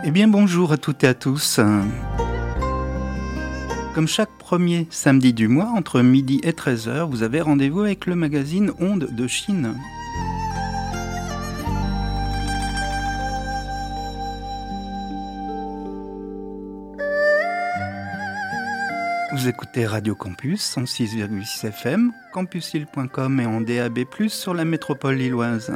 Eh bien bonjour à toutes et à tous. Comme chaque premier samedi du mois, entre midi et 13h, vous avez rendez-vous avec le magazine Ondes de Chine. Vous écoutez Radio Campus 106,6 FM, campusil.com et en DAB+, sur la métropole lilloise.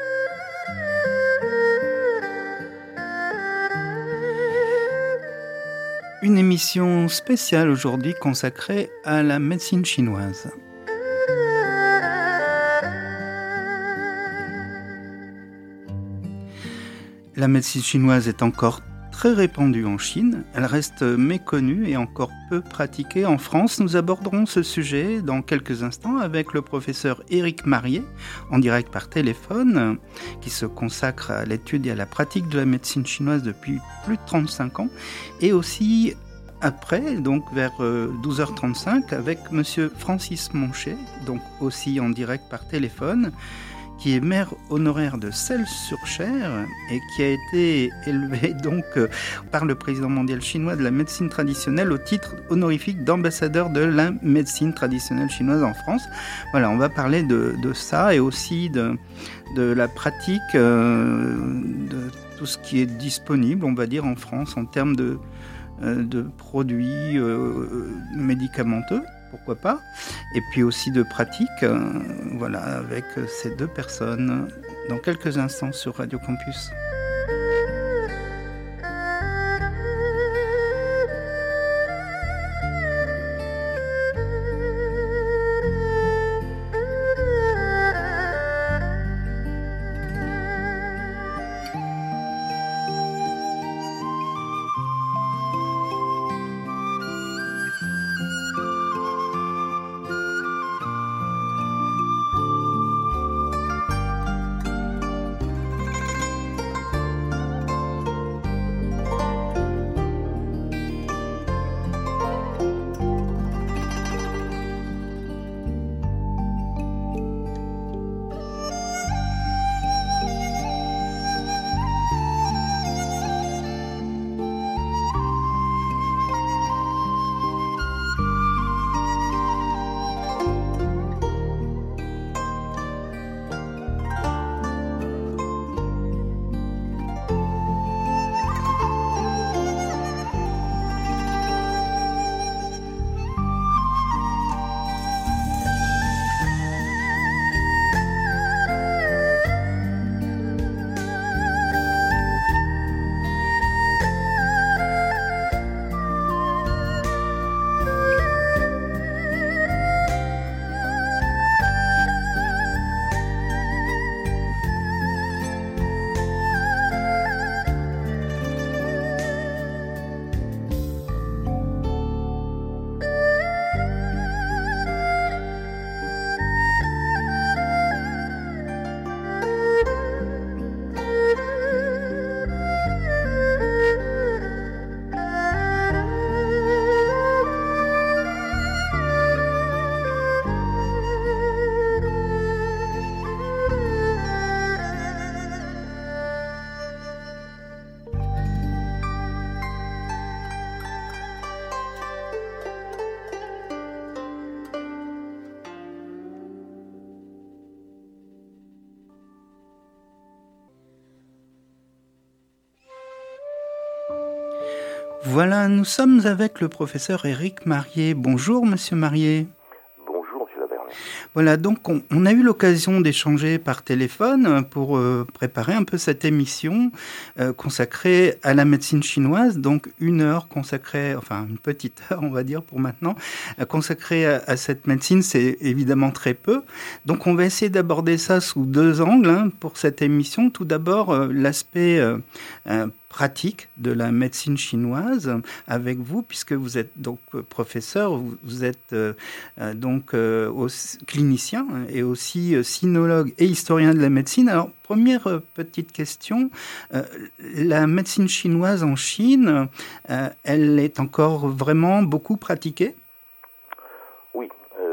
Une émission spéciale aujourd'hui consacrée à la médecine chinoise. La médecine chinoise est encore très répandue en Chine. Elle reste méconnue et encore peu pratiquée en France. Nous aborderons ce sujet dans quelques instants avec le professeur Éric Marié, en direct par téléphone, qui se consacre à l'étude et à la pratique de la médecine chinoise depuis plus de 35 ans, et aussi après, donc vers 12h35, avec monsieur Francis Monchet, donc aussi en direct par téléphone, qui est maire honoraire de Celles-sur-Cher et qui a été élevé donc par le président mondial chinois de la médecine traditionnelle au titre honorifique d'ambassadeur de la médecine traditionnelle chinoise en France. Voilà, on va parler de ça et aussi de la pratique de tout ce qui est disponible, on va dire, en France en termes de produits médicamenteux. Pourquoi pas, et puis aussi de pratique, voilà, avec ces deux personnes, dans quelques instants sur Radio Campus. Voilà, nous sommes avec le professeur Éric Marié. Bonjour, monsieur Marié. Bonjour, monsieur Lavernet. Voilà, donc on a eu l'occasion d'échanger par téléphone pour préparer un peu cette émission consacrée à la médecine chinoise. Donc une heure consacrée, enfin une petite heure, on va dire pour maintenant, consacrée à cette médecine, c'est évidemment très peu. Donc on va essayer d'aborder ça sous deux angles pour cette émission. Tout d'abord, l'aspect pratique de la médecine chinoise avec vous, puisque vous êtes donc professeur, vous êtes donc clinicien et aussi sinologue et historien de la médecine. Alors, première petite question, la médecine chinoise en Chine, elle est encore vraiment beaucoup pratiquée ? Oui,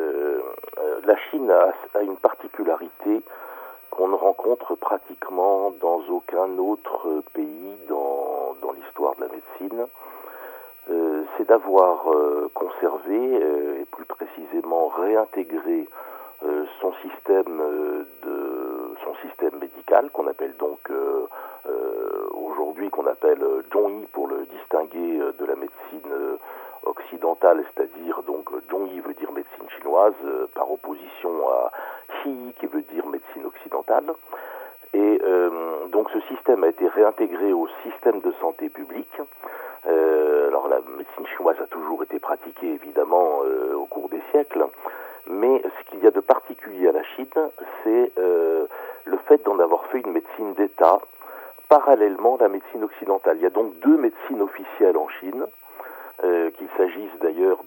la Chine a une particularité qu'on ne rencontre pratiquement dans aucun autre pays dans l'histoire de la médecine, c'est d'avoir conservé et plus précisément réintégré son système médical qu'on appelle donc aujourd'hui Zhongyi pour le distinguer de la médecine occidentale, c'est-à-dire donc Zhongyi veut dire médecine chinoise par opposition à Xi qui veut dire médecine occidentale. Et donc ce système a été réintégré au système de santé publique. Alors la médecine chinoise a toujours été pratiquée évidemment au cours des siècles, mais ce qu'il y a de particulier à la Chine, c'est le fait d'en avoir fait une médecine d'État parallèlement à la médecine occidentale. Il y a donc deux médecines officielles en Chine, qu'il s'agisse d'ailleurs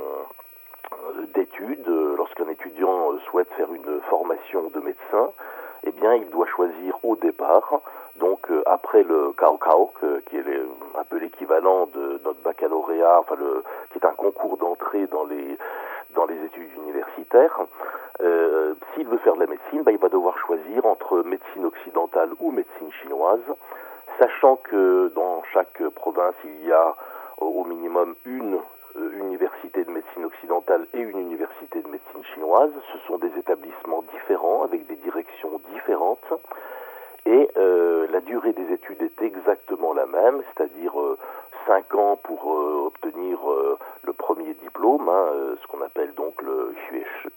d'études. Lorsqu'un étudiant souhaite faire une formation de médecin, eh bien, il doit choisir au départ, donc après le Gaokao, qui est un peu l'équivalent de notre baccalauréat, qui est un concours d'entrée dans les études universitaires. S'il veut faire de la médecine, il va devoir choisir entre médecine occidentale ou médecine chinoise, sachant que dans chaque province, il y a au minimum une université de médecine occidentale et une université de médecine chinoise. Ce sont des établissements différents, avec des directions différentes, et la durée des études est exactement la même, c'est-à-dire 5 ans pour obtenir le premier diplôme, ce qu'on appelle donc le Xueshi,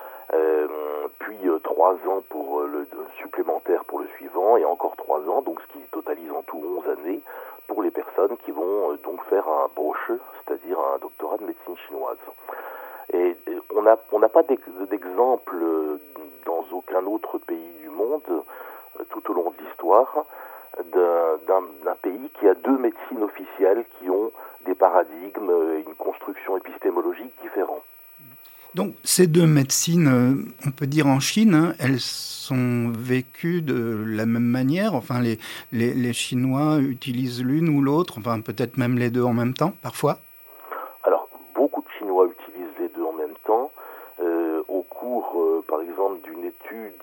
puis 3 ans pour le supplémentaire pour le suivant, et encore 3 ans, donc ce qui totalise en tout 11 années, pour les personnes qui vont donc faire un broche, c'est-à-dire un doctorat de médecine chinoise. Et on n'a pas d'exemple dans aucun autre pays du monde, tout au long de l'histoire, d'un pays qui a deux médecines officielles qui ont des paradigmes et une construction épistémologique différents. Donc ces deux médecines, on peut dire en Chine, elles sont vécues de la même manière. Enfin, les Chinois utilisent l'une ou l'autre, enfin peut-être même les deux en même temps, parfois. Alors, beaucoup de Chinois utilisent les deux en même temps. Au cours, par exemple, d'une étude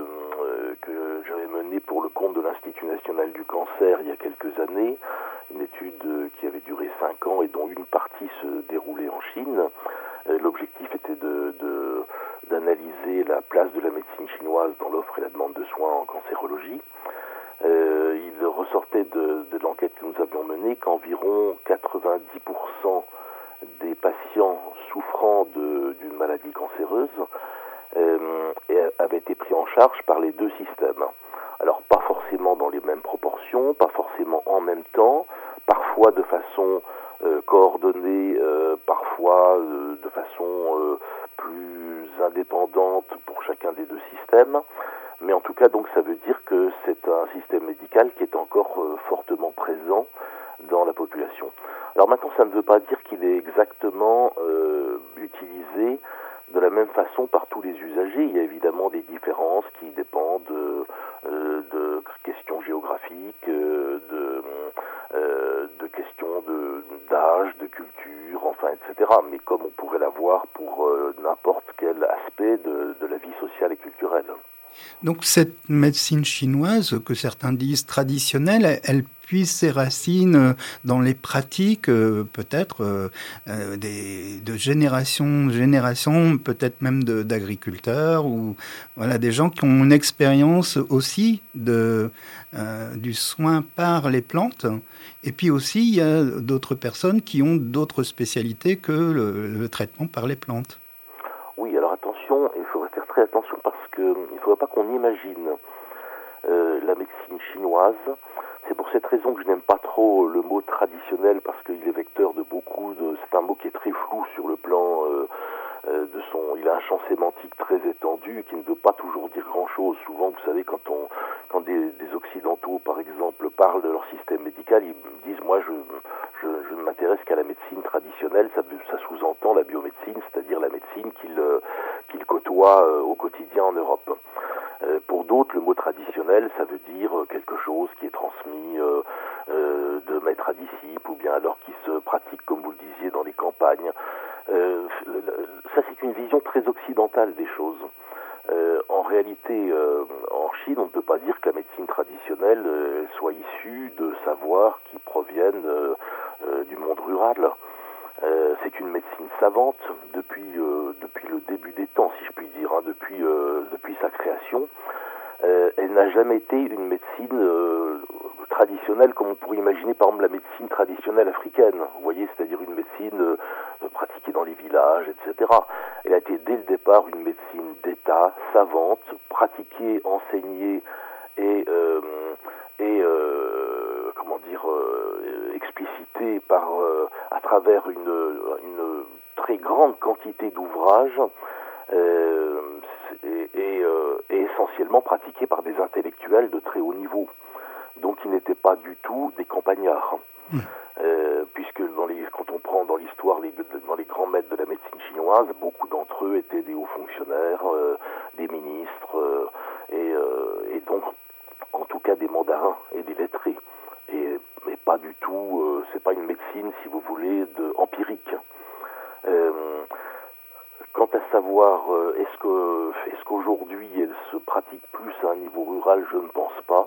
que j'avais menée pour le compte de l'Institut national du cancer il y a quelques années, une étude qui avait duré 5 ans et dont une partie se déroulait en Chine. L'objectif était d'analyser la place de la médecine chinoise dans l'offre et la demande de soins en cancérologie. Il ressortait de l'enquête que nous avions menée qu'environ 90% des patients souffrant d'une maladie cancéreuse avaient été pris en charge par les deux systèmes. Alors pas forcément dans les mêmes proportions, pas forcément en même temps, parfois de façon coordonnée, parfois de façon plus indépendante pour chacun des deux systèmes. Mais en tout cas, donc, ça veut dire que c'est un système médical qui est encore fortement présent dans la population. Alors maintenant, ça ne veut pas dire qu'il est exactement utilisé de la même façon par tous les usagers. Il y a évidemment des différences qui dépendent de questions géographiques, de questions d'âge, de culture, enfin, etc. Mais comme on pourrait l'avoir pour n'importe quel aspect de la vie sociale et culturelle. Donc cette médecine chinoise, que certains disent traditionnelle, elle puise ses racines dans les pratiques, peut-être de génération en génération, peut-être même d'agriculteurs ou voilà des gens qui ont une expérience aussi du soin par les plantes. Et puis aussi, il y a d'autres personnes qui ont d'autres spécialités que le traitement par les plantes. Oui, alors attention, il faut faire très attention parce qu'il ne faudrait pas qu'on imagine la médecine chinoise. C'est pour cette raison que je n'aime pas trop le mot traditionnel parce qu'il est vecteur de c'est un mot qui est très flou sur le plan il a un champ sémantique très étendu qui ne veut pas toujours dire grand-chose. Souvent, vous savez, quand des Occidentaux, par exemple, parlent de leur système médical, ils disent, moi, je ne m'intéresse qu'à la médecine traditionnelle. Ça sous-entend la biomédecine, c'est-à-dire la médecine qu'ils côtoient au quotidien en Europe. Pour d'autres, le mot traditionnel, ça veut dire quelque chose qui est transmis de maître à disciple, ou bien alors qui se pratique, comme vous le disiez, dans les campagnes. Ça, c'est une vision très occidentale des choses. En réalité, en Chine, on ne peut pas dire que la médecine traditionnelle soit issue de savoirs qui proviennent du monde rural. C'est une médecine savante depuis le début des temps, si je puis dire, hein, depuis sa création. Elle n'a jamais été une médecine traditionnelle comme on pourrait imaginer par exemple la médecine traditionnelle africaine. Vous voyez, c'est-à-dire une médecine pratiquée dans les villages, etc. Elle a été dès le départ une médecine d'État, savante, pratiquée, enseignée et explicitée à travers une très grande quantité d'ouvrages et essentiellement pratiquée par des intellectuels de très haut niveau, donc qui n'étaient pas du tout des campagnards. Puisque quand on prend dans l'histoire dans les grands maîtres de la médecine chinoise, beaucoup d'entre eux étaient des hauts fonctionnaires, des ministres, et donc en tout cas des mandarins et des lettrés. Mais pas du tout, c'est pas une médecine, si vous voulez, empirique. Quant à savoir, est-ce qu'aujourd'hui elle se pratique plus à un niveau rural, je ne pense pas.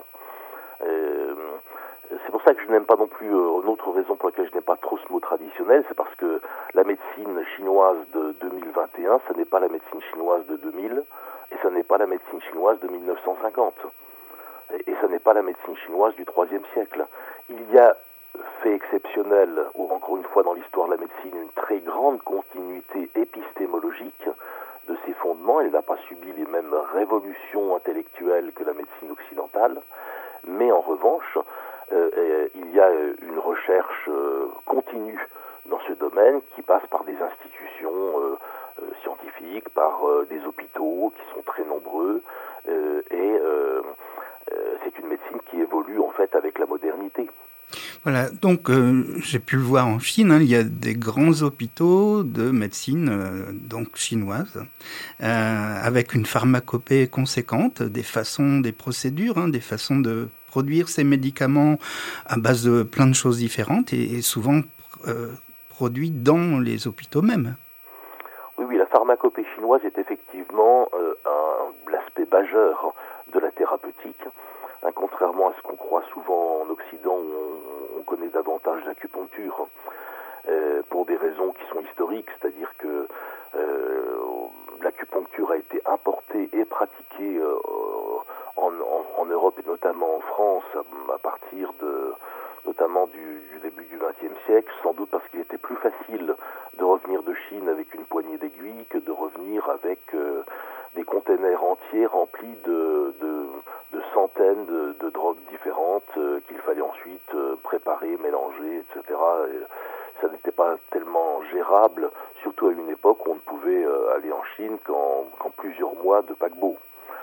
C'est pour ça que je n'aime pas non plus, une autre raison pour laquelle je n'aime pas trop ce mot traditionnel, c'est parce que la médecine chinoise de 2021, ce n'est pas la médecine chinoise de 2000, et ce n'est pas la médecine chinoise de 1950. Et ce n'est pas la médecine chinoise du IIIe siècle. Il y a fait exceptionnel, ou encore une fois dans l'histoire de la médecine, une très grande continuité épistémologique de ses fondements. Elle n'a pas subi les mêmes révolutions intellectuelles que la médecine occidentale, mais en revanche, il y a une recherche continue dans ce domaine qui passe par des institutions scientifiques, par des hôpitaux qui sont très nombreux, et c'est une médecine qui évolue en fait avec la modernité. Voilà, donc j'ai pu le voir en Chine, hein, il y a des grands hôpitaux de médecine donc chinoise, avec une pharmacopée conséquente, des façons, des procédures, hein, des façons de produire ces médicaments à base de plein de choses différentes et souvent produits dans les hôpitaux même. Oui, la pharmacopée chinoise est effectivement l'aspect majeur de la thérapeutique. Contrairement à ce qu'on croit souvent en Occident, où on connaît davantage l'acupuncture, pour des raisons qui sont historiques, c'est-à-dire que l'acupuncture a été importée et pratiquée en Europe et notamment en France à partir notamment du début du XXe siècle, sans doute parce qu'il était plus facile de revenir de Chine avec une poignée d'aiguilles que de revenir avec des containers entiers remplis de centaines de drogues différentes qu'il fallait ensuite préparer, mélanger, etc. Et ça n'était pas tellement gérable, surtout à une époque où on ne pouvait aller en Chine qu'en plusieurs mois de paquebot.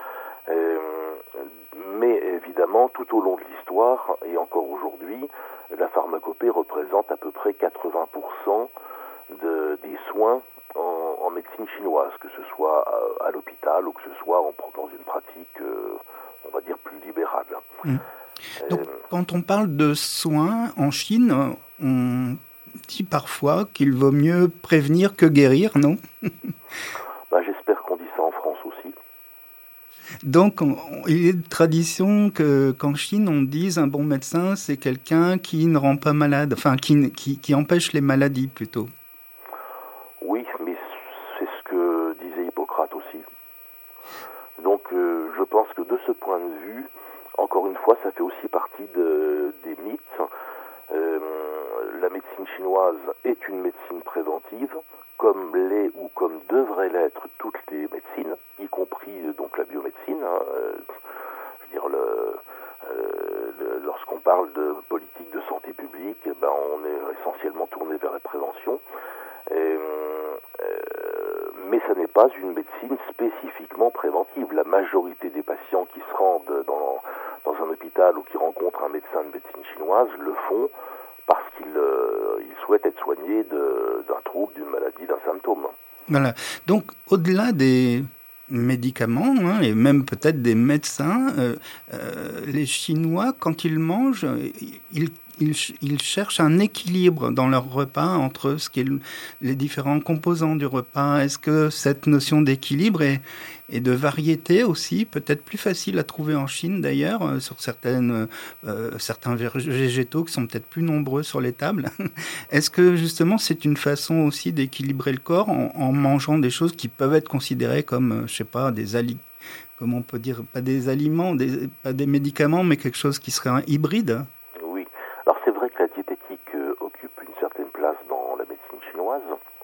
Mais évidemment, tout au long de l'histoire, et encore aujourd'hui, la pharmacopée représente à peu près 80% des soins en médecine chinoise, que ce soit à l'hôpital ou que ce soit dans une pratique, on va dire, plus libérale. Donc, quand on parle de soins en Chine, on dit parfois qu'il vaut mieux prévenir que guérir, non? J'espère qu'on dit ça en France aussi. Donc, il est de tradition qu'en Chine, on dise un bon médecin, c'est quelqu'un qui ne rend pas malade, enfin, qui empêche les maladies plutôt. Oui, mais c'est ce que disait Hippocrate aussi. Donc, je pense que de ce point de vue, encore une fois, ça fait aussi partie des mythes. La médecine chinoise est une médecine préventive, comme l'est ou comme devraient l'être toutes les médecines, y compris donc la biomédecine. Je veux dire, lorsqu'on parle de politique de santé publique, on est essentiellement tourné vers la prévention. Mais ce n'est pas une médecine spécifiquement préventive. La majorité des patients qui se rendent dans un hôpital ou qui rencontrent un médecin de médecine chinoise le font parce qu'ils souhaitent être soignés d'un trouble, d'une maladie, d'un symptôme. Voilà. Donc, au-delà des médicaments, hein, et même peut-être des médecins, les Chinois, quand ils mangent, ils cherchent un équilibre dans leur repas entre les différents composants du repas. Est-ce que cette notion d'équilibre et de variété aussi, peut-être plus facile à trouver en Chine d'ailleurs, sur certains végétaux qui sont peut-être plus nombreux sur les tables. Est-ce que justement c'est une façon aussi d'équilibrer le corps en mangeant des choses qui peuvent être considérées comme, je sais pas, comment on peut dire, pas des aliments, pas des médicaments, mais quelque chose qui serait un hybride? Oui, alors c'est vrai que la diététique occupe une certaine place dans la médecine chinoise.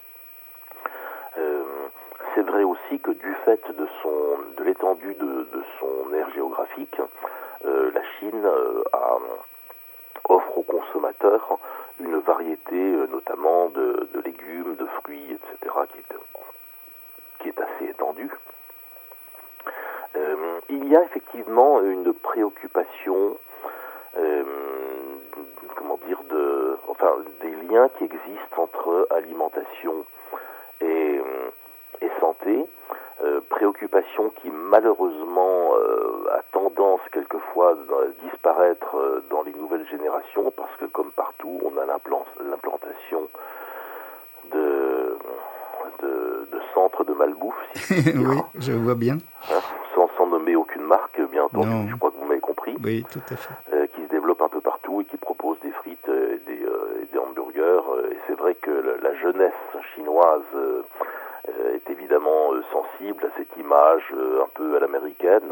C'est vrai aussi que du fait de l'étendue de son aire géographique, la Chine offre aux consommateurs une variété notamment de légumes, de fruits, etc., qui est assez étendue. Il y a effectivement une préoccupation, des liens qui existent entre alimentation et santé, préoccupation qui malheureusement a tendance quelquefois à disparaître dans les nouvelles générations, parce que comme partout, on a l'implantation de centres de malbouffe, si je puis dire. Oui, je vois bien. Hein, sans nommer aucune marque, bien entendu, Non. je crois que vous m'avez compris. Oui, tout à fait. Qui se développe un peu partout et qui propose des frites et des hamburgers. Et c'est vrai que la jeunesse chinoise est évidemment sensible à cette image un peu à l'américaine.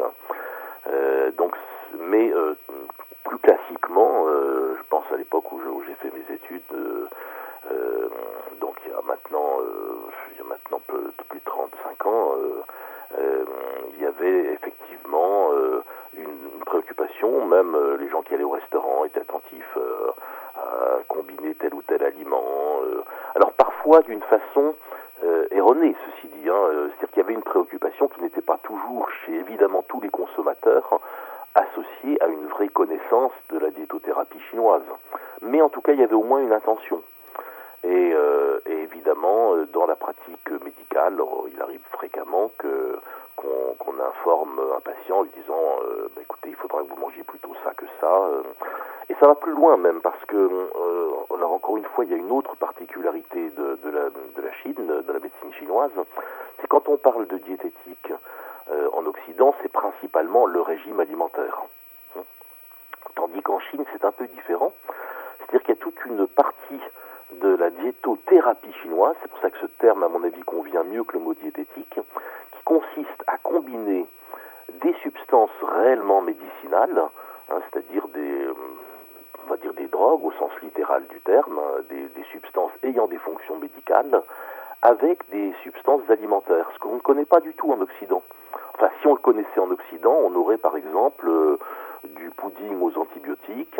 Mais plus classiquement, je pense à l'époque où j'ai fait mes études, donc il y a maintenant plus de 35 ans, il y avait effectivement une préoccupation, même les gens qui allaient au restaurant étaient attentifs à combiner tel ou tel aliment. Alors parfois d'une façon erronée, ceci dit, c'est-à-dire qu'il y avait une préoccupation qui n'était pas toujours chez évidemment tous les consommateurs associée à une vraie connaissance de la diétothérapie chinoise. Mais en tout cas, il y avait au moins une intention. Et évidemment, dans la pratique médicale, il arrive fréquemment qu'on informe un patient en lui disant écoutez, il faudra que vous mangiez plutôt ça que ça. Et ça va plus loin même, parce que, alors encore une fois, il y a une autre particularité de la Chine, de la médecine chinoise, c'est quand on parle de diététique en Occident, c'est principalement le régime alimentaire. Tandis qu'en Chine, c'est un peu différent. C'est-à-dire qu'il y a toute une partie de la diétothérapie chinoise, c'est pour ça que ce terme, à mon avis, convient mieux que le mot diététique, qui consiste à combiner des substances réellement médicinales, c'est-à-dire on va dire des drogues au sens littéral du terme, des substances ayant des fonctions médicales, avec des substances alimentaires, ce qu'on ne connaît pas du tout en Occident. Enfin, si on le connaissait en Occident, on aurait par exemple du pudding aux antibiotiques,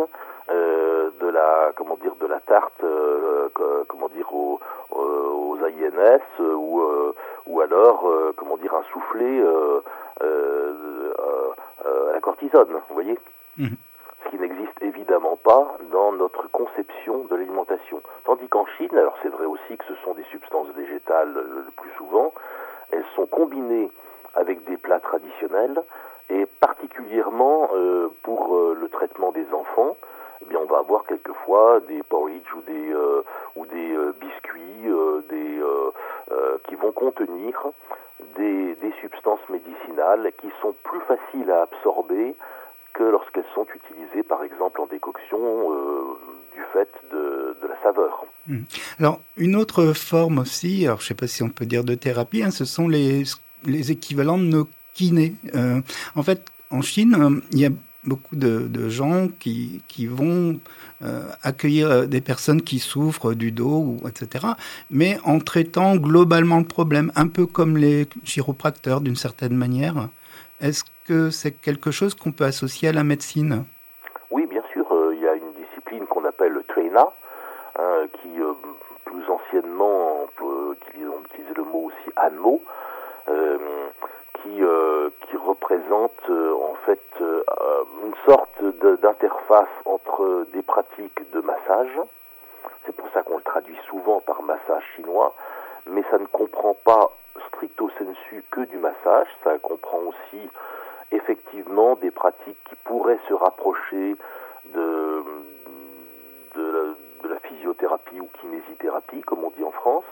de la tarte, aux AINS, ou alors, un soufflé à la cortisone, vous voyez. Ce qui n'existe évidemment pas dans notre conception de l'alimentation. Tandis qu'en Chine, alors c'est vrai aussi que ce sont des substances végétales le plus souvent, elles sont combinées avec des plats traditionnels, et particulièrement pour le traitement des enfants, eh bien on va avoir quelquefois des porridge ou des biscuits qui vont contenir des substances médicinales qui sont plus faciles à absorber que lorsqu'elles sont utilisées par exemple en décoction du fait de la saveur. Alors une autre forme aussi, alors je ne sais pas si on peut dire de thérapie, ce sont les équivalents de nos kinés. En fait, en Chine, il y a beaucoup de gens qui vont accueillir des personnes qui souffrent du dos, etc., mais en traitant globalement le problème, un peu comme les chiropracteurs d'une certaine manière. Est-ce que c'est quelque chose qu'on peut associer à la médecine ? Oui, bien sûr. Il y a une discipline qu'on appelle le Tuina, qui plus anciennement, on peut utiliser le mot aussi Anmo, qui représente en fait une sorte d'interface entre des pratiques de massage. C'est pour ça qu'on le traduit souvent par massage chinois, mais ça ne comprend pas stricto sensu que du massage, ça comprend aussi effectivement des pratiques qui pourraient se rapprocher de physiothérapie ou kinésithérapie, comme on dit en France.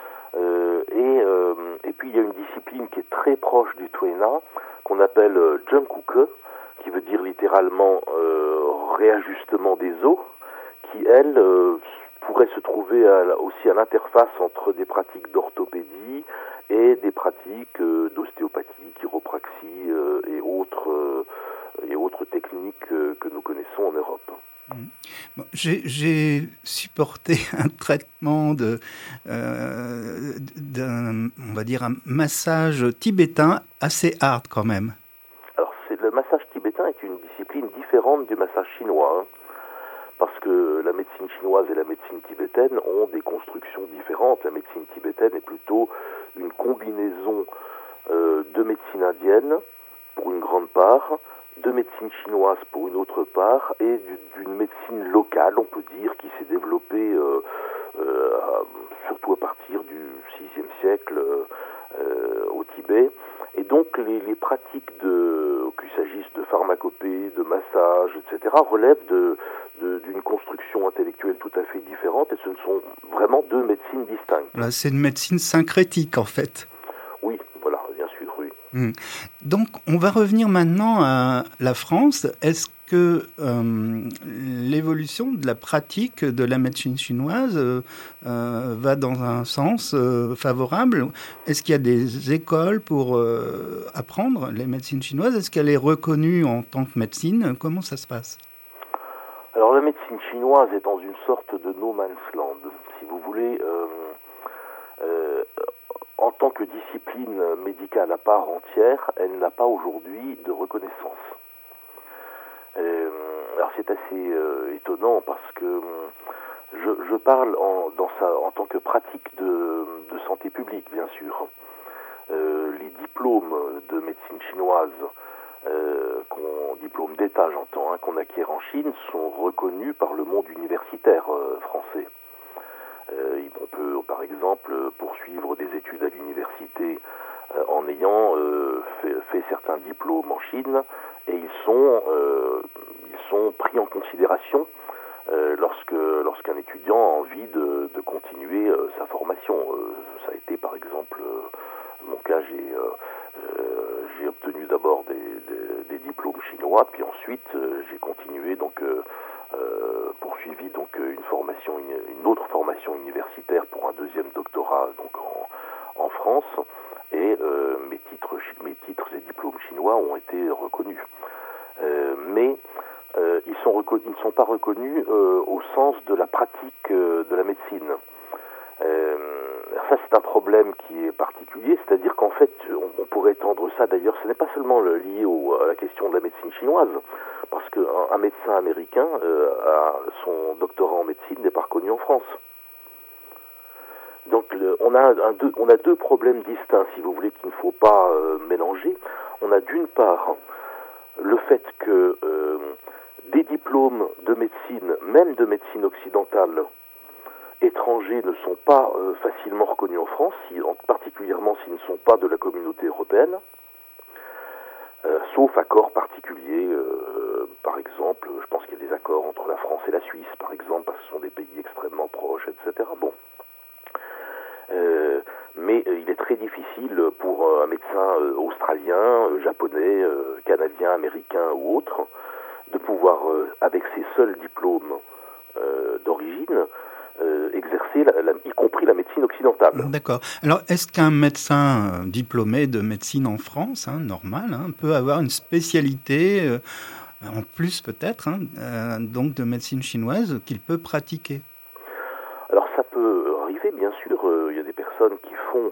Et puis il y a une discipline qui est très proche du Tuena, qu'on appelle Jungkuke, qui veut dire littéralement réajustement des os, qui elle pourrait se trouver aussi à l'interface entre des pratiques d'orthopédie et des pratiques d'ostéopathie, chiropraxie et autres techniques que nous connaissons en Europe. Bon, j'ai supporté un traitement on va dire un massage tibétain assez hard quand même. Alors le massage tibétain est une discipline différente du massage chinois, parce que la médecine chinoise et la médecine tibétaine ont des constructions différentes. La médecine tibétaine est plutôt une combinaison de médecine indienne pour une grande part, de médecine chinoise pour une autre part, et d'une médecine locale, on peut dire, qui s'est développée surtout à partir du VIe siècle au Tibet. Et donc les pratiques qu'il s'agisse de pharmacopée, de massage, etc., relèvent d'une construction intellectuelle tout à fait différente, et ce ne sont vraiment deux médecines distinctes. Là, c'est une médecine syncrétique en fait. Oui, voilà, bien sûr, oui. Donc, on va revenir maintenant à la France. Est-ce que l'évolution de la pratique de la médecine chinoise va dans un sens favorable? Est-ce qu'il y a des écoles pour apprendre les médecines chinoises? Est-ce qu'elle est reconnue en tant que médecine? Comment ça se passe? Alors, la médecine chinoise est dans une sorte de no man's land, si vous voulez. En tant que discipline médicale à part entière, elle n'a pas aujourd'hui de reconnaissance. Alors c'est assez étonnant parce que je parle en tant que pratique de santé publique, bien sûr. Les diplômes de médecine chinoise, diplômes d'État j'entends, qu'on acquiert en Chine, sont reconnus par le monde universitaire français. On peut, par exemple, poursuivre des études à l'université en ayant fait certains diplômes en Chine, et ils sont pris en considération lorsqu'un étudiant a envie de continuer sa formation. Ça a été, par exemple, mon cas, j'ai obtenu d'abord des diplômes chinois, puis ensuite j'ai continué poursuivi une autre formation universitaire pour un deuxième doctorat donc en France, et mes titres et diplômes chinois ont été reconnus. Mais ils ne sont pas reconnus au sens de la pratique de la médecine. Ça, c'est un problème qui est particulier, c'est-à-dire qu'en fait, on pourrait étendre ça, d'ailleurs, ce n'est pas seulement lié à la question de la médecine chinoise, parce qu'un médecin américain, son doctorat en médecine n'est pas reconnu en France. Donc, on a deux problèmes distincts, si vous voulez, qu'il ne faut pas mélanger. On a d'une part le fait que des diplômes de médecine, même de médecine occidentale, étrangers ne sont pas facilement reconnus en France, particulièrement s'ils ne sont pas de la communauté européenne, sauf accords particuliers. Par exemple, je pense qu'il y a des accords entre la France et la Suisse, par exemple, parce que ce sont des pays extrêmement proches, etc. Bon. Mais il est très difficile pour un médecin australien, japonais, canadien, américain ou autre, de pouvoir, avec ses seuls diplômes d'origine, exercer, y compris la médecine occidentale. D'accord. Alors, est-ce qu'un médecin diplômé de médecine en France, normal, peut avoir une spécialité, en plus peut-être, donc de médecine chinoise, qu'il peut pratiquer? Alors, ça peut arriver, bien sûr. Il y a des personnes qui font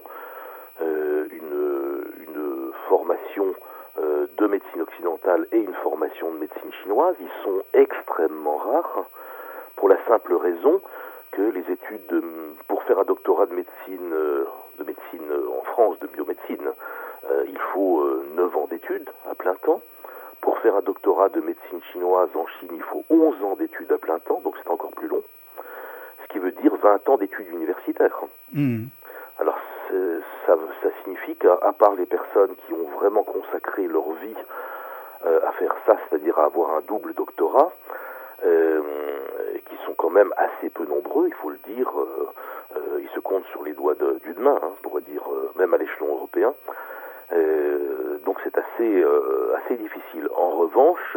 une formation de médecine occidentale et une formation de médecine chinoise. Ils sont extrêmement rares, pour la simple raison que les études pour faire un doctorat de médecine en France, de biomédecine, il faut 9 ans d'études à plein temps. Pour faire un doctorat de médecine chinoise en Chine, il faut 11 ans d'études à plein temps, donc c'est encore plus long. Ce qui veut dire 20 ans d'études universitaires. Alors ça signifie qu'à part les personnes qui ont vraiment consacré leur vie à faire ça, c'est-à-dire à avoir un double doctorat, qui sont quand même assez peu nombreux, il faut le dire. Ils se comptent sur les doigts d'une main, on pourrait dire, même à l'échelon européen. Donc c'est assez difficile. En revanche,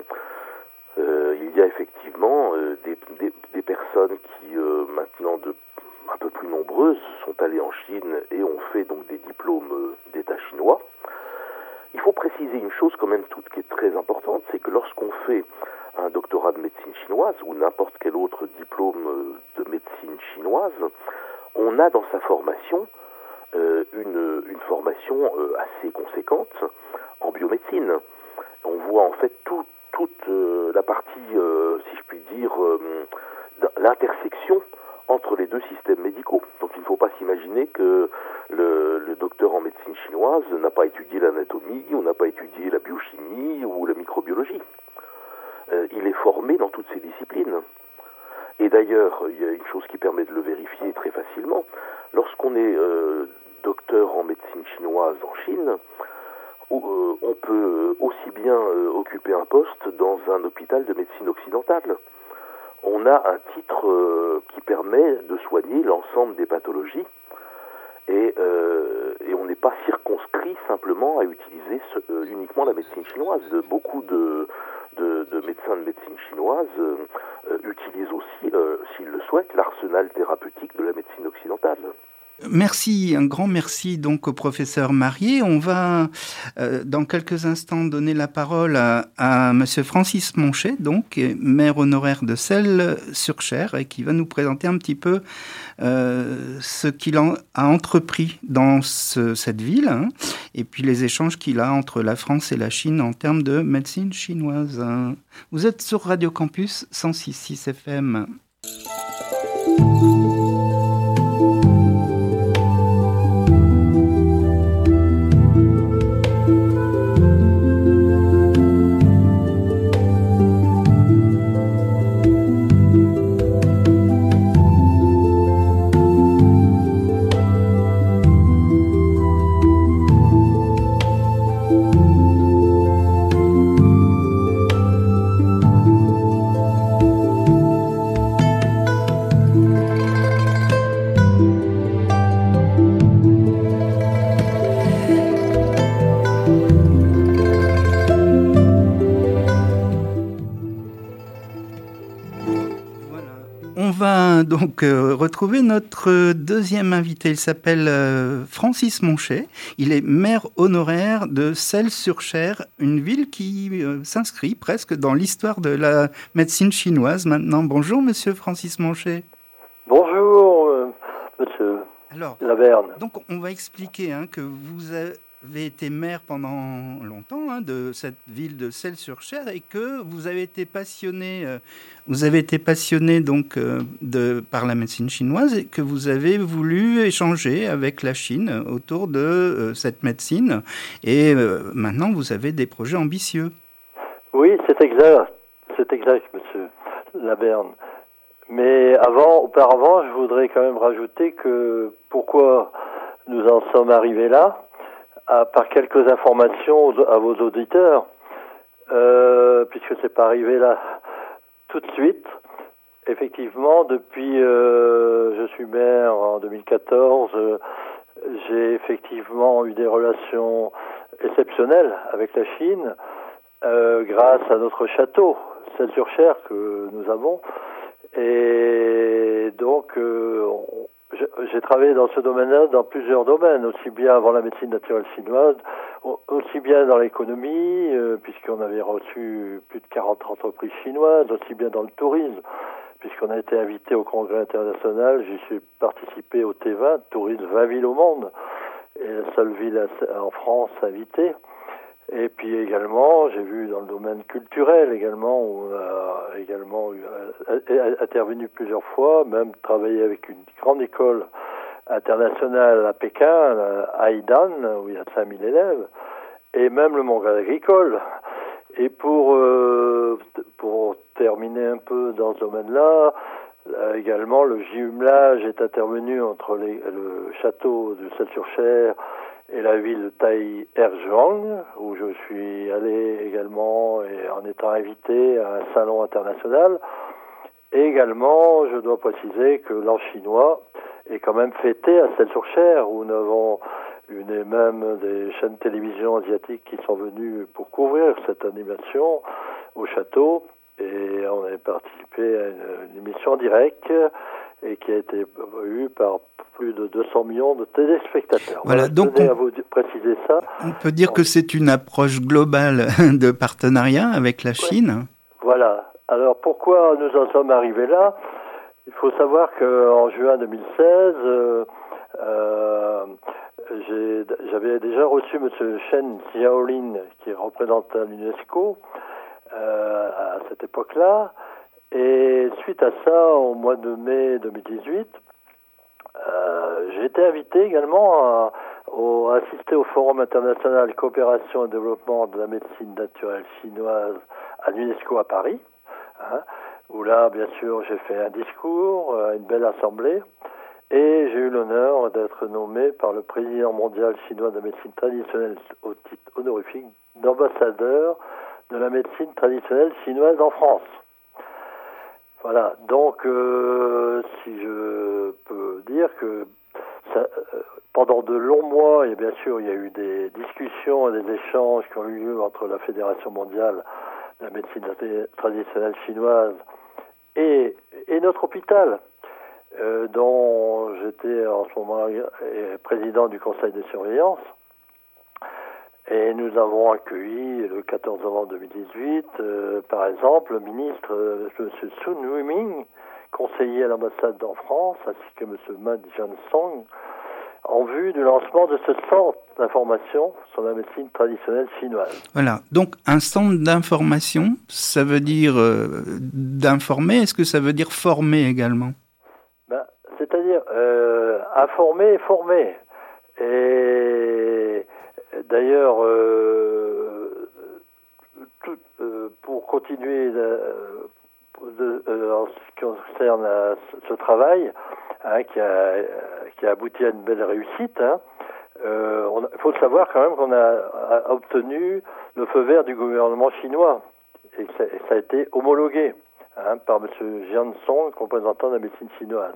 il y a effectivement des personnes qui maintenant un peu plus nombreuses sont allées en Chine et ont fait donc des diplômes d'État chinois. Il faut préciser une chose quand même qui est très importante, c'est que lorsqu'on fait un doctorat de médecine chinoise ou n'importe quel autre diplôme de médecine chinoise, on a dans sa formation une formation assez conséquente en biomédecine. On voit en fait toute la partie, si je puis dire, l'intersection entre les deux systèmes médicaux. Donc il ne faut pas s'imaginer que le docteur en médecine chinoise n'a pas étudié l'anatomie, ou n'a pas étudié la biochimie ou la microbiologie. Il est formé dans toutes ces disciplines. Et d'ailleurs, il y a une chose qui permet de le vérifier très facilement. Lorsqu'on est docteur en médecine chinoise en Chine, on peut aussi bien occuper un poste dans un hôpital de médecine occidentale. On a un titre qui permet de soigner l'ensemble des pathologies et on n'est pas circonscrit simplement à utiliser uniquement la médecine chinoise. Beaucoup de médecins de médecine chinoise utilisent aussi, s'ils le souhaitent, l'arsenal thérapeutique de la médecine occidentale. Merci, un grand merci donc au professeur Marié. On va dans quelques instants donner la parole à monsieur Francis Monchet, donc maire honoraire de Celles-sur-Cher, et qui va nous présenter un petit peu ce qu'il a entrepris dans cette ville, et puis les échanges qu'il a entre la France et la Chine en termes de médecine chinoise. Vous êtes sur Radio Campus 106.6 FM. Donc retrouver notre deuxième invité. Il s'appelle Francis Monchet. Il est maire honoraire de Celles-sur-Cher, une ville qui s'inscrit presque dans l'histoire de la médecine chinoise maintenant. Bonjour monsieur Francis Monchet. Bonjour monsieur Laverne. Donc on va expliquer que vous avez été maire pendant longtemps de cette ville de Celles-sur-Cher et que vous avez été passionné donc par la médecine chinoise et que vous avez voulu échanger avec la Chine autour de cette médecine et maintenant vous avez des projets ambitieux. Oui, c'est exact, monsieur Laverne. Mais auparavant, je voudrais quand même rajouter que pourquoi nous en sommes arrivés là, par quelques informations à vos auditeurs, puisque c'est pas arrivé là tout de suite. Effectivement, depuis je suis maire en 2014, j'ai effectivement eu des relations exceptionnelles avec la Chine, grâce à notre château, Celles-sur-Cher, que nous avons. Et donc, j'ai travaillé dans ce domaine-là, dans plusieurs domaines, aussi bien avant la médecine naturelle chinoise, aussi bien dans l'économie, puisqu'on avait reçu plus de 40 entreprises chinoises, aussi bien dans le tourisme, puisqu'on a été invité au congrès international, j'y suis participé au T20, tourisme 20 villes au monde, et la seule ville en France invitée. Et puis également, j'ai vu dans le domaine culturel également, où on a également intervenu plusieurs fois, même travaillé avec une grande école internationale à Pékin, à Hainan, où il y a 5000 élèves, et même le monde agricole. Et pour terminer un peu dans ce domaine-là, également le jumelage est intervenu entre le château de Celles-sur-Cher et la ville de Tai-Erjuang, où je suis allé également et en étant invité à un salon international. Et également, je dois préciser que l'an chinois est quand même fêté à Celles-sur-Cher, où nous avons même des chaînes de télévision asiatiques qui sont venues pour couvrir cette animation au château. Et on a participé à une émission en direct et qui a été vue par plus de 200 millions de téléspectateurs. Voilà, donc je tenais à vous préciser ça. On peut dire que c'est une approche globale de partenariat avec la Chine. Oui. Voilà. Alors pourquoi nous en sommes arrivés là? Il faut savoir qu'en juin 2016, j'avais déjà reçu M. Chen Xiaolin, qui représente l'UNESCO à cette époque-là. Et suite à ça, au mois de mai 2018, j'ai été invité également à assister au Forum international coopération et développement de la médecine naturelle chinoise à l'UNESCO à Paris, où là, bien sûr, j'ai fait un discours, une belle assemblée, et j'ai eu l'honneur d'être nommé par le président mondial chinois de la médecine traditionnelle au titre honorifique d'ambassadeur de la médecine traditionnelle chinoise en France. Voilà, donc si je peux dire que pendant de longs mois, et bien sûr il y a eu des discussions et des échanges qui ont eu lieu entre la Fédération mondiale de la médecine traditionnelle chinoise et notre hôpital, dont j'étais en ce moment président du conseil de surveillance. Et nous avons accueilli le 14 novembre 2018, par exemple, le ministre M. Sun Weiming, conseiller à l'ambassade en France, ainsi que M. Ma Jiansong, en vue du lancement de ce centre d'information sur la médecine traditionnelle chinoise. Voilà, donc un centre d'information, ça veut dire d'informer, est-ce que ça veut dire former également? C'est-à-dire informer et former. Et d'ailleurs, pour continuer en ce qui concerne ce travail, qui a abouti à une belle réussite, il faut savoir quand même qu'on a obtenu le feu vert du gouvernement chinois, et ça a été homologué par M. Jian Song, représentant de la médecine chinoise.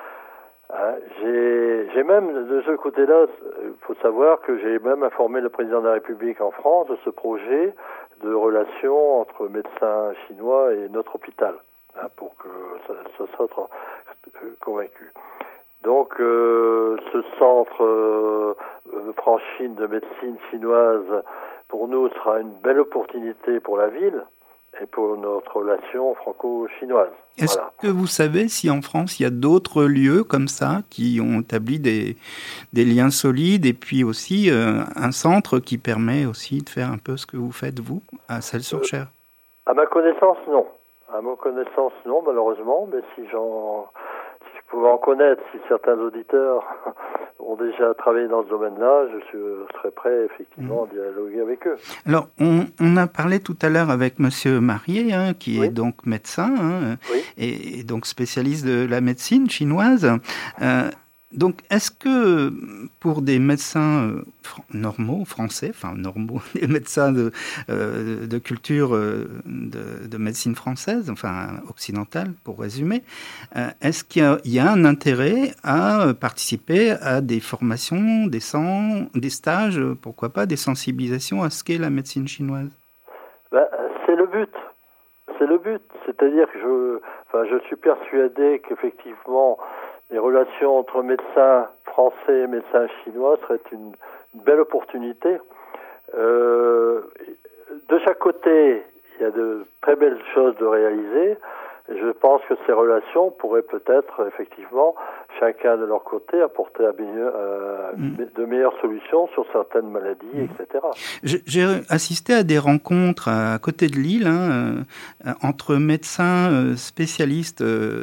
J'ai même, de ce côté-là, il faut savoir que j'ai même informé le président de la République en France de ce projet de relation entre médecins chinois et notre hôpital, pour que ça soit convaincu. Donc, ce centre Franchine de médecine chinoise, pour nous, sera une belle opportunité pour la ville et pour notre relation franco-chinoise. Est-ce que vous savez si en France, il y a d'autres lieux comme ça qui ont établi des liens solides et puis aussi un centre qui permet aussi de faire un peu ce que vous faites, vous, à Celles-sur-Cher? À ma connaissance, non. À ma connaissance, non, malheureusement, mais si je pouvais en connaître, si certains auditeurs ont déjà travaillé dans ce domaine-là, je serais prêt, effectivement, à dialoguer avec eux. Alors, on a parlé tout à l'heure avec Monsieur Marier, qui est donc médecin, et donc spécialiste de la médecine chinoise. Donc, est-ce que pour des médecins normaux, français, des médecins de culture de médecine française, occidentale, pour résumer, est-ce qu'il y a un intérêt à participer à des formations, des stages, pourquoi pas, des sensibilisations à ce qu'est la médecine chinoise? C'est le but. C'est le but. C'est-à-dire que je suis persuadé qu'effectivement, les relations entre médecins français et médecins chinois seraient une belle opportunité. De chaque côté, il y a de très belles choses de réaliser. Et je pense que ces relations pourraient peut-être, effectivement, chacun de leur côté, apporter de meilleures solutions sur certaines maladies, etc. J'ai assisté à des rencontres à côté de Lille, entre médecins spécialistes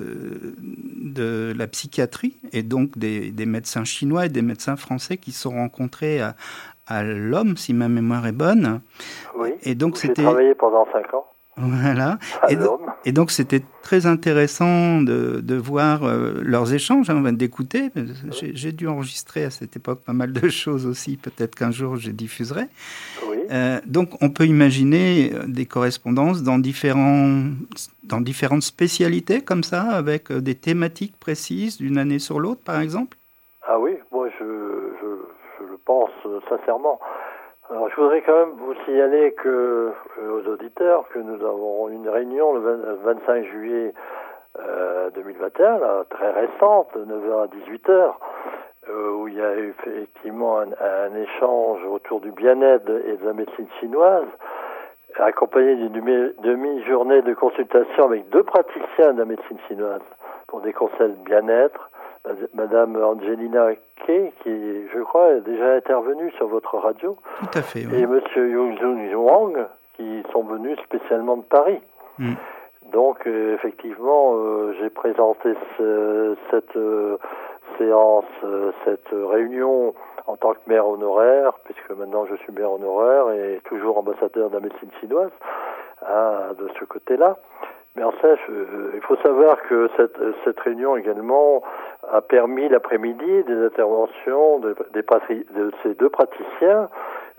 de la psychiatrie, et donc des médecins chinois et des médecins français qui se sont rencontrés à l'Homme, si ma mémoire est bonne. Oui, et donc j'ai travaillé pendant 5 ans. Voilà. à l'homme. Et donc, c'était très intéressant de voir leurs échanges, d'écouter. J'ai dû enregistrer à cette époque pas mal de choses aussi. Peut-être qu'un jour, je diffuserai. Oui. Donc, on peut imaginer des correspondances dans différentes spécialités, comme ça, avec des thématiques précises d'une année sur l'autre, par exemple. Ah oui, moi je le pense sincèrement. Alors je voudrais quand même vous signaler aux auditeurs que nous avons une réunion le 25 juillet 2021, là, très récente, de 9h à 18h, où il y a eu effectivement un échange autour du bien-être et de la médecine chinoise, accompagné d'une demi-journée de consultation avec 2 praticiens de la médecine chinoise pour des conseils de bien-être. Madame Angelina Kay, qui, je crois, est déjà intervenue sur votre radio. Tout à fait, oui. Et Monsieur Yongzhun Wang, qui sont venus spécialement de Paris. Mm. Donc, effectivement, j'ai présenté cette séance, cette réunion en tant que maire honoraire, puisque maintenant je suis maire honoraire et toujours ambassadeur de la médecine chinoise, de ce côté-là. Mais en fait, il faut savoir que cette réunion également a permis l'après-midi des interventions de ces 2 praticiens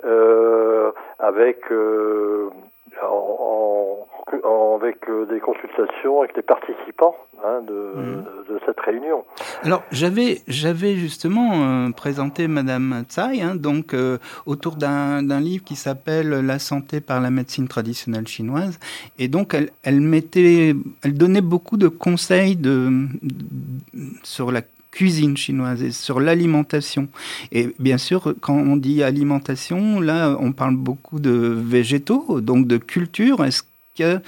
avec des consultations avec les participants de cette réunion. Alors, j'avais justement présenté Madame Tsai, donc autour d'un livre qui s'appelle La santé par la médecine traditionnelle chinoise, et donc elle donnait beaucoup de conseils sur la cuisine chinoise et sur l'alimentation. Et bien sûr, quand on dit alimentation, là, on parle beaucoup de végétaux, donc de culture. Est-ce que,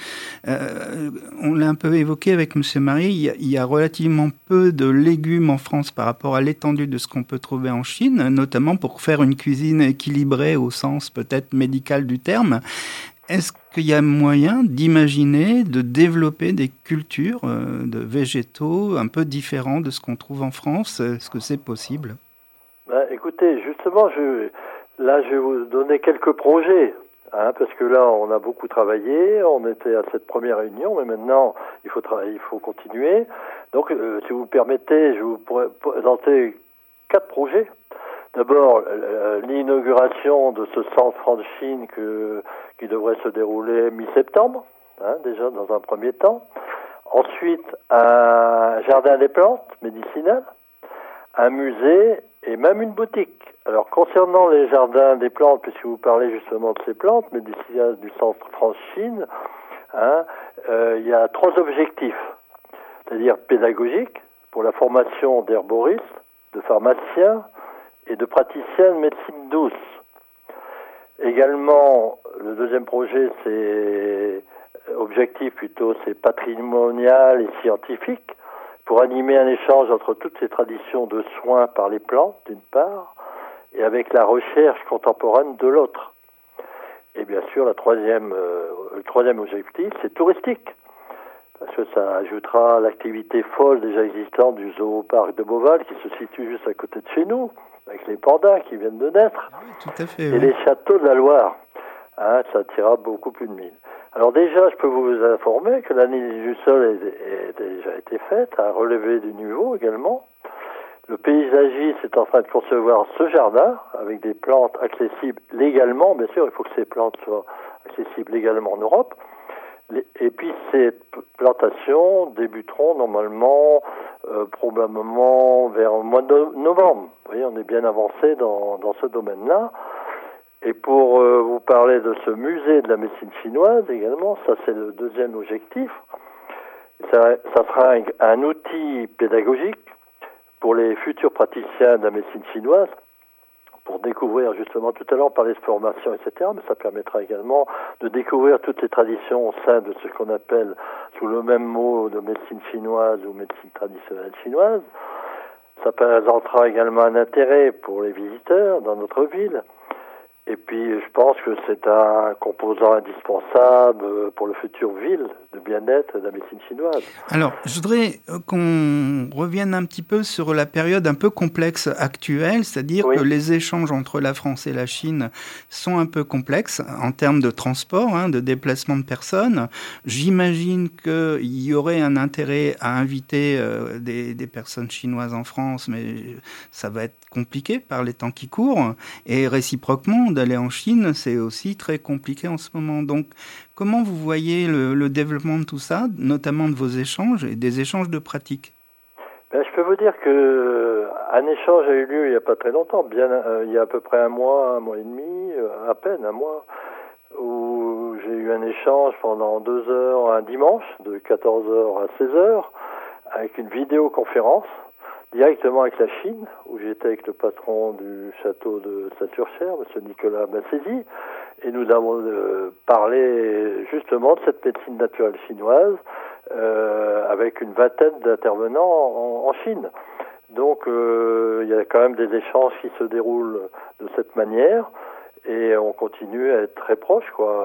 on l'a un peu évoqué avec M. Marie, il y a relativement peu de légumes en France par rapport à l'étendue de ce qu'on peut trouver en Chine, notamment pour faire une cuisine équilibrée au sens peut-être médical du terme. Est-ce qu'il y a moyen d'imaginer, de développer des cultures de végétaux un peu différents de ce qu'on trouve en France? Est-ce que c'est possible? Écoutez, justement, je vais vous donner quelques projets, parce que là, on a beaucoup travaillé, on était à cette première réunion, mais maintenant, il faut continuer. Donc, si vous permettez, je vous pourrais présenter 4 projets. D'abord, l'inauguration de ce centre franchine qui devrait se dérouler mi-septembre, déjà dans un premier temps. Ensuite, un jardin des plantes médicinales, un musée et même une boutique. Alors, concernant les jardins des plantes, puisque vous parlez justement de ces plantes médicinales du centre franchine, il y a 3 objectifs, c'est-à-dire pédagogiques, pour la formation d'herboristes, de pharmaciens, et de praticiens de médecine douce. Également, le deuxième projet, c'est patrimonial et scientifique, pour animer un échange entre toutes ces traditions de soins par les plantes, d'une part, et avec la recherche contemporaine de l'autre. Et bien sûr, le troisième objectif, c'est touristique, parce que ça ajoutera l'activité folle déjà existante du zooparc de Beauval, qui se situe juste à côté de chez nous, avec les pandas qui viennent de naître, tout à fait, et les châteaux de la Loire. Ça attirera beaucoup plus de 1000. Alors déjà, je peux vous informer que l'analyse du sol a déjà été faite, à relever du niveau également. Le paysagiste est en train de concevoir ce jardin, avec des plantes accessibles légalement. Bien sûr, il faut que ces plantes soient accessibles légalement en Europe. Et puis ces plantations débuteront normalement probablement vers le mois de novembre. Vous voyez, on est bien avancé dans ce domaine-là. Et pour vous parler de ce musée de la médecine chinoise également, ça c'est le deuxième objectif. Ça sera un outil pédagogique pour les futurs praticiens de la médecine chinoise, pour découvrir justement, tout à l'heure on parlait de formation, etc., mais ça permettra également de découvrir toutes les traditions au sein de ce qu'on appelle, sous le même mot, de médecine chinoise ou médecine traditionnelle chinoise. Ça présentera également un intérêt pour les visiteurs dans notre ville. Et puis, je pense que c'est un composant indispensable pour le futur ville de bien-être de la médecine chinoise. Alors, je voudrais qu'on revienne un petit peu sur la période un peu complexe actuelle, c'est-à-dire que les échanges entre la France et la Chine sont un peu complexes en termes de transport, de déplacement de personnes. J'imagine qu'il y aurait un intérêt à inviter des personnes chinoises en France, mais ça va être compliqué par les temps qui courent. Et réciproquement, d'aller en Chine, c'est aussi très compliqué en ce moment. Donc, comment vous voyez le développement de tout ça, notamment de vos échanges et des échanges de pratiques? Je peux vous dire qu'un échange a eu lieu il n'y a pas très longtemps, il y a à peu près un mois et demi, à peine un mois, où j'ai eu un échange pendant 2 heures un dimanche, de 14h à 16h, avec une vidéoconférence directement avec la Chine, où j'étais avec le patron du château de Saint-Urcher, M. Nicolas Massesi, et nous avons parlé justement de cette médecine naturelle chinoise avec une vingtaine d'intervenants en Chine. Donc il y a quand même des échanges qui se déroulent de cette manière et on continue à être très proches, quoi.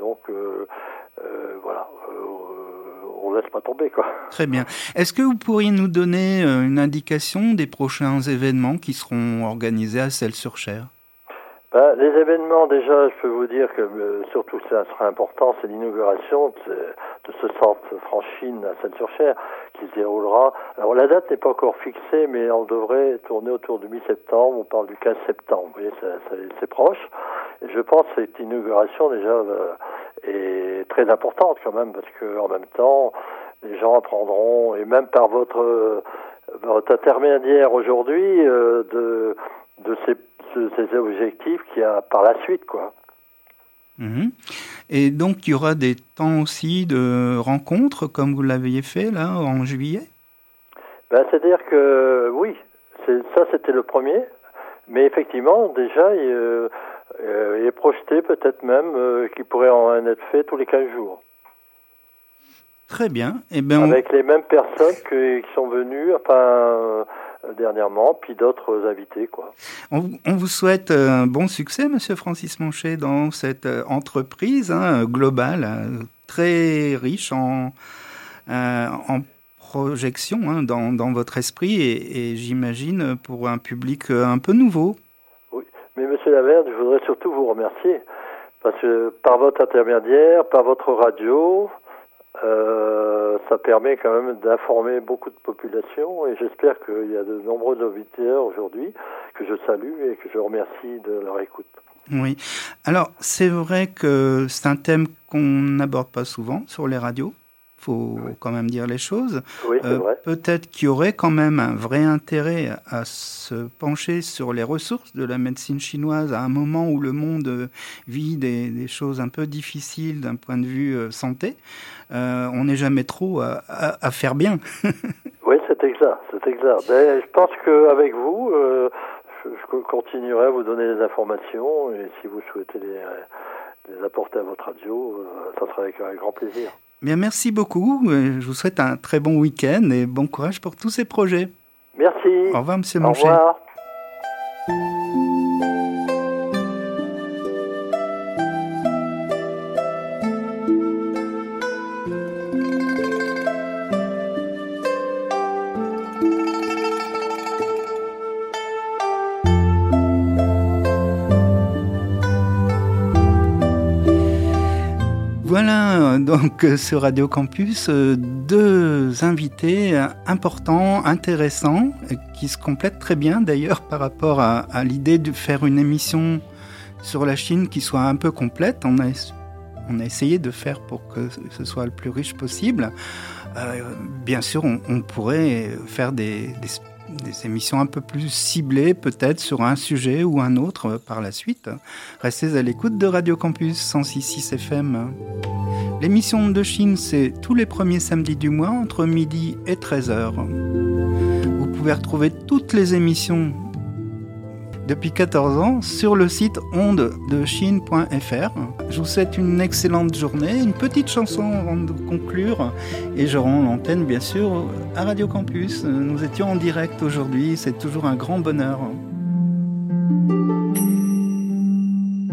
Voilà. On laisse pas tomber, quoi. Très bien. Est-ce que vous pourriez nous donner une indication des prochains événements qui seront organisés à Celles-sur-Cher? Les événements, déjà, je peux vous dire que surtout ça sera important, c'est l'inauguration de ce centre France-Chine à Celles-sur-Cher qui se déroulera. Alors la date n'est pas encore fixée, mais on devrait tourner autour du mi-septembre. On parle du 15 septembre. Vous voyez, c'est proche. Et je pense que cette inauguration déjà est très importante quand même, parce que en même temps, les gens apprendront, et même par votre intermédiaire aujourd'hui, de ces objectifs qu'il y a par la suite, quoi. Et donc, il y aura des temps aussi de rencontres, comme vous l'aviez fait, là, en juillet? C'est-à-dire que, oui, c'était le premier, mais effectivement, déjà, il est projeté peut-être même qu'il pourrait en être fait tous les 15 jours. Très bien. Avec les mêmes personnes qui sont venues, dernièrement, puis d'autres invités, quoi. On vous souhaite un bon succès, Monsieur Francis Monchet, dans cette entreprise globale, très riche en projection dans votre esprit et j'imagine pour un public un peu nouveau. Oui, mais Monsieur Laverde, je voudrais surtout vous remercier, parce que par votre intermédiaire, par votre radio, ça permet quand même d'informer beaucoup de populations et j'espère qu'il y a de nombreux auditeurs aujourd'hui que je salue et que je remercie de leur écoute. Oui. Alors, c'est vrai que c'est un thème qu'on n'aborde pas souvent sur les radios. Il faut quand même dire les choses. Oui, c'est vrai. Peut-être qu'il y aurait quand même un vrai intérêt à se pencher sur les ressources de la médecine chinoise à un moment où le monde vit des choses un peu difficiles d'un point de vue santé. On n'est jamais trop à faire bien. Oui, c'est exact. Mais je pense qu'avec vous, je continuerai à vous donner des informations et si vous souhaitez les apporter à votre radio, ça sera avec un grand plaisir. Bien, merci beaucoup. Je vous souhaite un très bon week-end et bon courage pour tous ces projets. Merci. Au revoir, Monsieur Monchet. Au revoir. Voilà donc sur Radio Campus 2 invités importants, intéressants, qui se complètent très bien d'ailleurs par rapport à l'idée de faire une émission sur la Chine qui soit un peu complète. On a essayé de faire pour que ce soit le plus riche possible. Bien sûr, on pourrait faire des émissions un peu plus ciblées, peut-être sur un sujet ou un autre par la suite. Restez à l'écoute de Radio Campus 106.6 FM. L'émission de Chine, c'est tous les premiers samedis du mois, entre midi et 13h. Vous pouvez retrouver toutes les émissions depuis 14 ans sur le site ondedechine.fr. Je vous souhaite une excellente journée, une petite chanson avant de conclure et je rends l'antenne bien sûr à Radio Campus. Nous étions en direct aujourd'hui, c'est toujours un grand bonheur.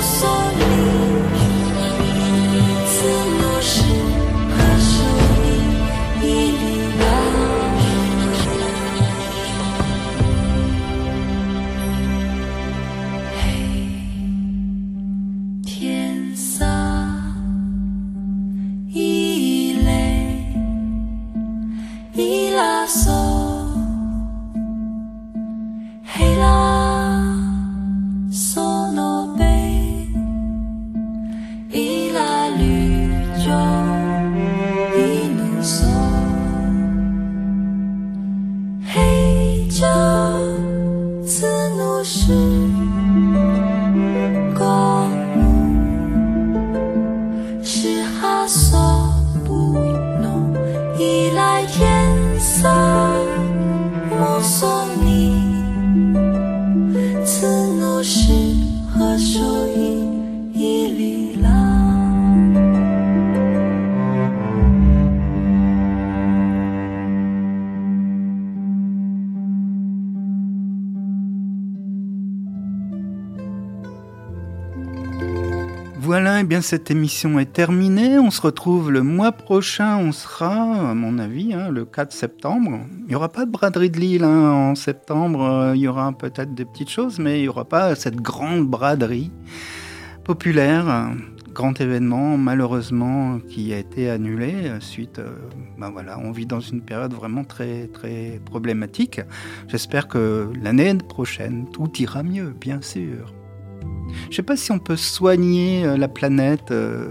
Voilà, et bien cette émission est terminée. On se retrouve le mois prochain. On sera, à mon avis, le 4 septembre. Il n'y aura pas de braderie de Lille en septembre. Il y aura peut-être des petites choses, mais il n'y aura pas cette grande braderie populaire. Grand événement, malheureusement, qui a été annulé suite... on vit dans une période vraiment très, très problématique. J'espère que l'année prochaine, tout ira mieux, bien sûr. Je ne sais pas si on peut soigner la planète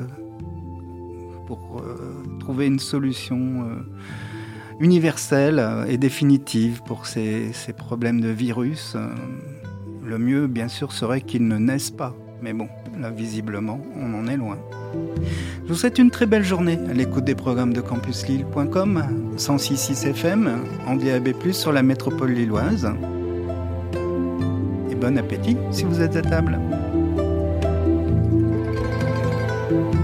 pour trouver une solution universelle et définitive pour ces problèmes de virus. Le mieux, bien sûr, serait qu'ils ne naissent pas. Mais bon, là, visiblement, on en est loin. Je vous souhaite une très belle journée à l'écoute des programmes de campuslille.com, 106.6 FM, en DAB+, sur la métropole lilloise. Et bon appétit si vous êtes à table.